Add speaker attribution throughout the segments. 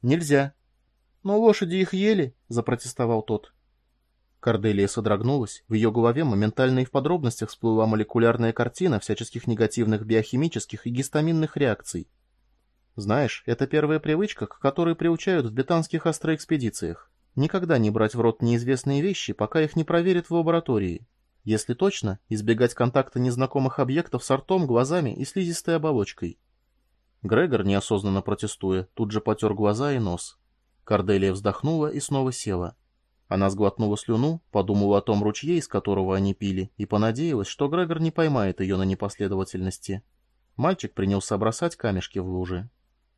Speaker 1: Нельзя. Но лошади их ели, запротестовал тот. Корделия содрогнулась, в ее голове моментально и в подробностях всплыла молекулярная картина всяческих негативных биохимических и гистаминных реакций. Знаешь, это первая привычка, к которой приучают в британских астроэкспедициях. Никогда не брать в рот неизвестные вещи, пока их не проверят в лаборатории. Если точно, избегать контакта незнакомых объектов с ртом, глазами и слизистой оболочкой. Грегор, неосознанно протестуя, тут же потер глаза и нос. Корделия вздохнула и снова села. Она сглотнула слюну, подумала о том ручье, из которого они пили, и понадеялась, что Грегор не поймает ее на непоследовательности. Мальчик принялся бросать камешки в лужи.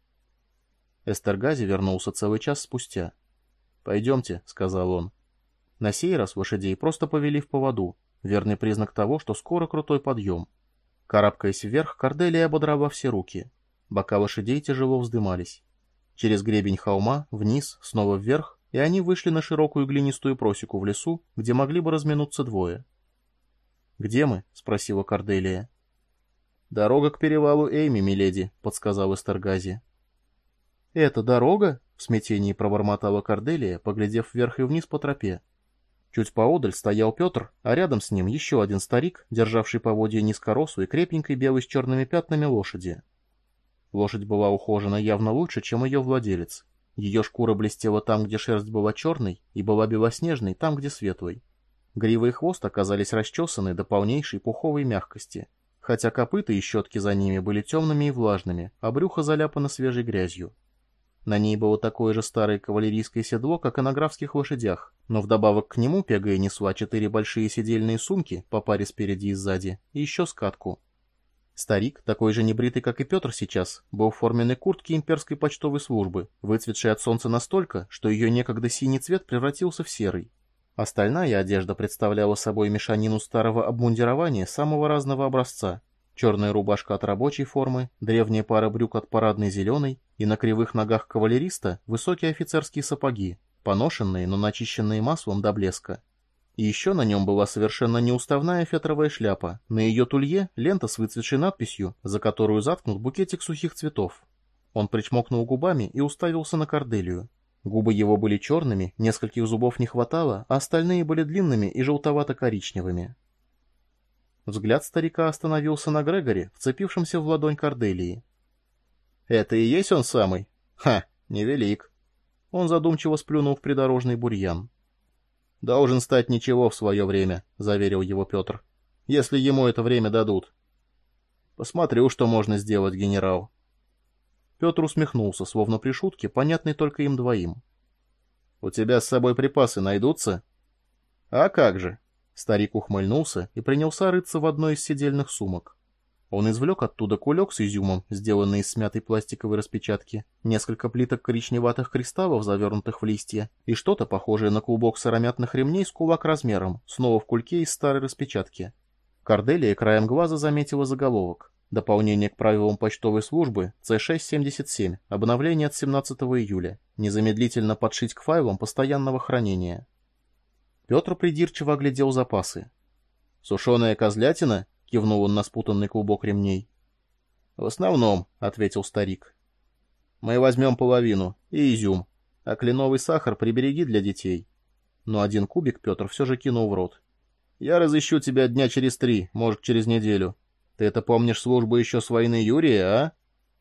Speaker 1: Эстергази вернулся целый час спустя. «Пойдемте», — сказал он. На сей раз лошадей просто повели в поводу, верный признак того, что скоро крутой подъем. Карабкаясь вверх, Корделия ободрала все руки. Бока лошадей тяжело вздымались. Через гребень холма, вниз, снова вверх, и они вышли на широкую глинистую просеку в лесу, где могли бы разминуться двое. «Где мы?» — спросила Корделия. «Дорога к перевалу Эйми, миледи», — подсказал Эстергази. «Это дорога?» — в смятении пробормотала Корделия, поглядев вверх и вниз по тропе. Чуть поодаль стоял Петр, а рядом с ним еще один старик, державший поводья низкорослой, крепенькой белой с черными пятнами лошади. Лошадь была ухожена явно лучше, чем ее владелец. Ее шкура блестела там, где шерсть была черной, и была белоснежной там, где светлой. Грива и хвост оказались расчесаны до полнейшей пуховой мягкости, хотя копыта и щетки за ними были темными и влажными, а брюхо заляпано свежей грязью. На ней было такое же старое кавалерийское седло, как и на графских лошадях, но вдобавок к нему Пегая несла 4 большие седельные сумки, по паре спереди и сзади, и еще скатку. Старик, такой же небритый, как и Петр сейчас, был в форменной куртке имперской почтовой службы, выцветшей от солнца настолько, что ее некогда синий цвет превратился в серый. Остальная одежда представляла собой мешанину старого обмундирования самого разного образца. Черная рубашка от рабочей формы, древняя пара брюк от парадной зеленой и на кривых ногах кавалериста высокие офицерские сапоги, поношенные, но начищенные маслом до блеска. И еще на нем была совершенно неуставная фетровая шляпа, на ее тулье лента с выцветшей надписью, за которую заткнут букетик сухих цветов. Он причмокнул губами и уставился на Корделию. Губы его были черными, нескольких зубов не хватало, а остальные были длинными и желтовато-коричневыми. Взгляд старика остановился на Грегоре, вцепившемся в ладонь Корделии. «Это и есть он самый? Ха, невелик». Он задумчиво сплюнул в придорожный бурьян. «Должен стать ничего в свое время», — заверил его Петр. «Если ему это время дадут». «Посмотрю, что можно сделать, генерал». Петр усмехнулся, словно при шутке, понятной только им двоим. «У тебя с собой припасы найдутся?» «А как же?» Старик ухмыльнулся и принялся рыться в одной из седельных сумок. Он извлек оттуда кулек с изюмом, сделанный из смятой пластиковой распечатки, несколько плиток коричневатых кристаллов, завернутых в листья, и что-то похожее на клубок сыромятных ремней с кулак размером, снова в кульке из старой распечатки. Корделия краем глаза заметила заголовок. Дополнение к правилам почтовой службы C677, обновление от 17 июля, незамедлительно подшить к файлам постоянного хранения. Петр придирчиво оглядел запасы. «Сушеная козлятина?» — кивнул он на спутанный клубок ремней. «В основном», — ответил старик. «Мы возьмем половину, и изюм, а кленовый сахар прибереги для детей». Но 1 кубик Петр все же кинул в рот. «Я разыщу тебя дня через 3, может, через неделю. Ты это помнишь службу еще с войны Юрия, а?»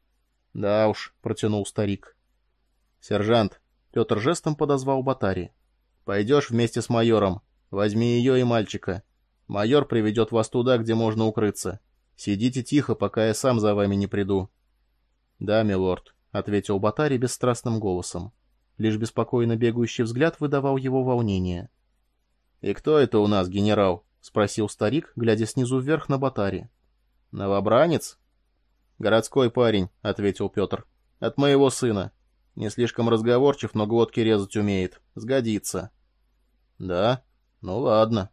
Speaker 1: «Да уж», — протянул старик. «Сержант», — Петр жестом подозвал Батари. «Пойдешь вместе с майором. Возьми ее и мальчика. Майор приведет вас туда, где можно укрыться. Сидите тихо, пока я сам за вами не приду». «Да, милорд», — ответил Батари бесстрастным голосом. Лишь беспокойно бегающий взгляд выдавал его волнение. «И кто это у нас, генерал?» — спросил старик, глядя снизу вверх на Батари. «Новобранец?» «Городской парень», — ответил Петр. «От моего сына. Не слишком разговорчив, но глотки резать умеет. Сгодится». «Да? Ну ладно».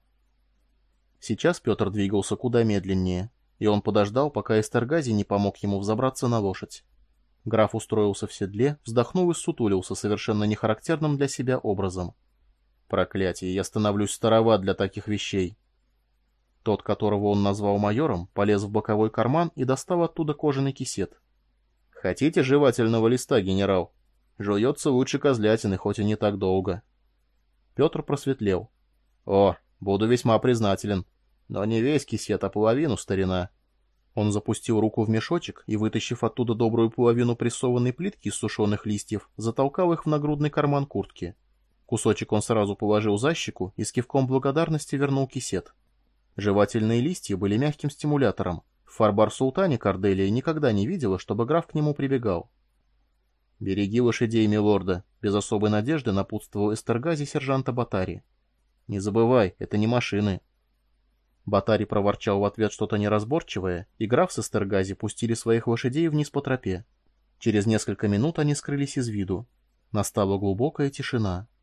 Speaker 1: Сейчас Петр двигался куда медленнее, и он подождал, пока Эстергази не помог ему взобраться на лошадь. Граф устроился в седле, вздохнул и ссутулился совершенно нехарактерным для себя образом. «Проклятие, я становлюсь староват для таких вещей». Тот, которого он назвал майором, полез в боковой карман и достал оттуда кожаный кисет. «Хотите жевательного листа, генерал?» Жуется лучше козлятины, хоть и не так долго. Петр просветлел. О, буду весьма признателен. Но не весь кисет, а половину, старина. Он запустил руку в мешочек и, вытащив оттуда добрую половину прессованной плитки из сушеных листьев, затолкал их в нагрудный карман куртки. Кусочек он сразу положил за щеку и с кивком благодарности вернул кисет. Жевательные листья были мягким стимулятором. В Фарбар-Султане Корделия никогда не видела, чтобы граф к нему прибегал. «Береги лошадей, милорда», — без особой надежды напутствовал Эстергази сержанта Батари. «Не забывай, это не машины». Батари проворчал в ответ что-то неразборчивое, и граф с Эстергази пустили своих лошадей вниз по тропе. Через несколько минут они скрылись из виду. Настала глубокая тишина.